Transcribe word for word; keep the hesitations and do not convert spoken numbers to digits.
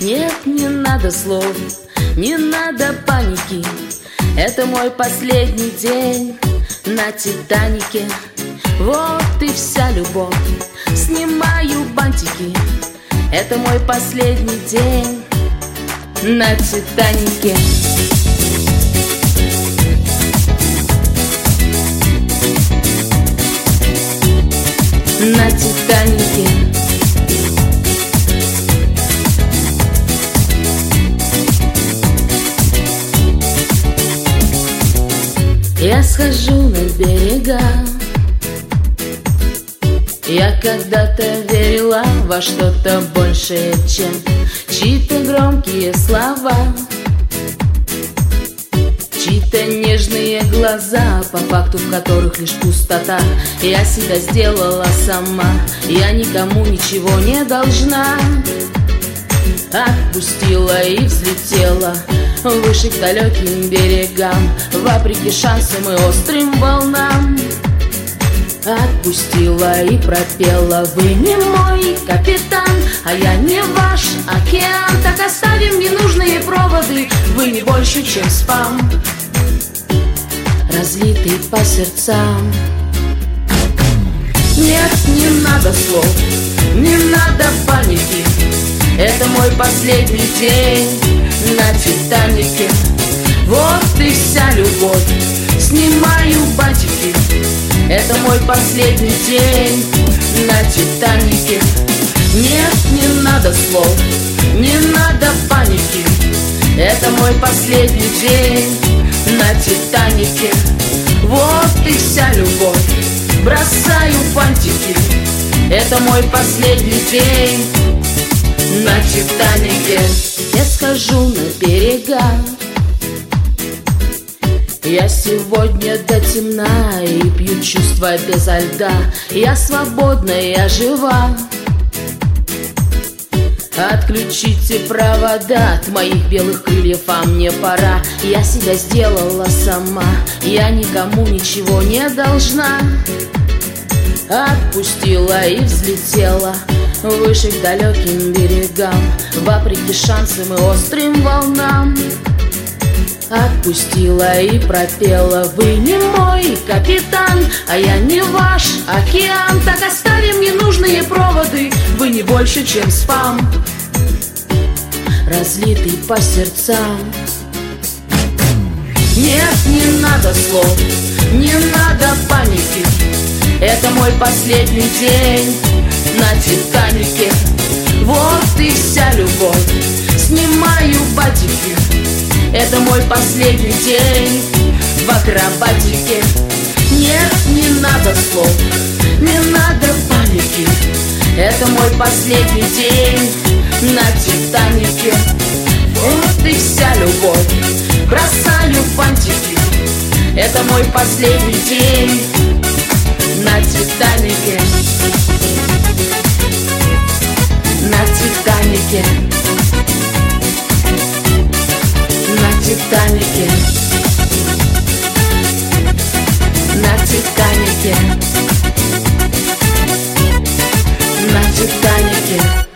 Нет, не надо слов, не надо паники. Это мой последний день на Титанике. Вот и вся любовь, снимаю бантики. Это мой последний день на Титанике. На Титанике. Я схожу на берега. Я когда-то верила во что-то большее, чем чьи-то громкие слова, чьи-то нежные глаза, по факту в которых лишь пустота. Я себя сделала сама, я никому ничего не должна. Отпустила и взлетела выше к далеким берегам, вопреки шансам и острым волнам. Отпустила и пропела: вы не мой капитан, а я не ваш океан. Так оставим ненужные проводы, вы не больше, чем спам, разлитый по сердцам. Нет, не надо слов, не надо паники. Это мой последний день на Титанике. Вот и вся любовь, снимаю бантики. Это мой последний день на Титанике. Нет, не надо слов, не надо паники. Это мой последний день на Титанике. Вот и вся любовь, бросаю бантики. Это мой последний день на Титанике. Я схожу на берега. Я сегодня до темна и пью чувства безо льда. Я свободна, я жива. Отключите провода от моих белых крыльев, а мне пора. Я себя сделала сама, я никому ничего не должна. Отпустила и взлетела выше к далеким берегам, вопреки шансам и острым волнам. Отпустила и пропела: вы не мой капитан, а я не ваш океан. Так оставим ненужные проводы, вы не больше, чем спам, разлитый по сердцам. Нет, не надо слов, не надо паники. Это мой последний день на Титанике. Вот и вся любовь, снимаю бантики. Это мой последний день в акробатике. Нет, не надо слов, не надо паники. Это мой последний день на Титанике. Вот и вся любовь, бросаю бантики. Это мой последний день на Титанике. На Титанике. На Титанике. На Титанике. На Титанике.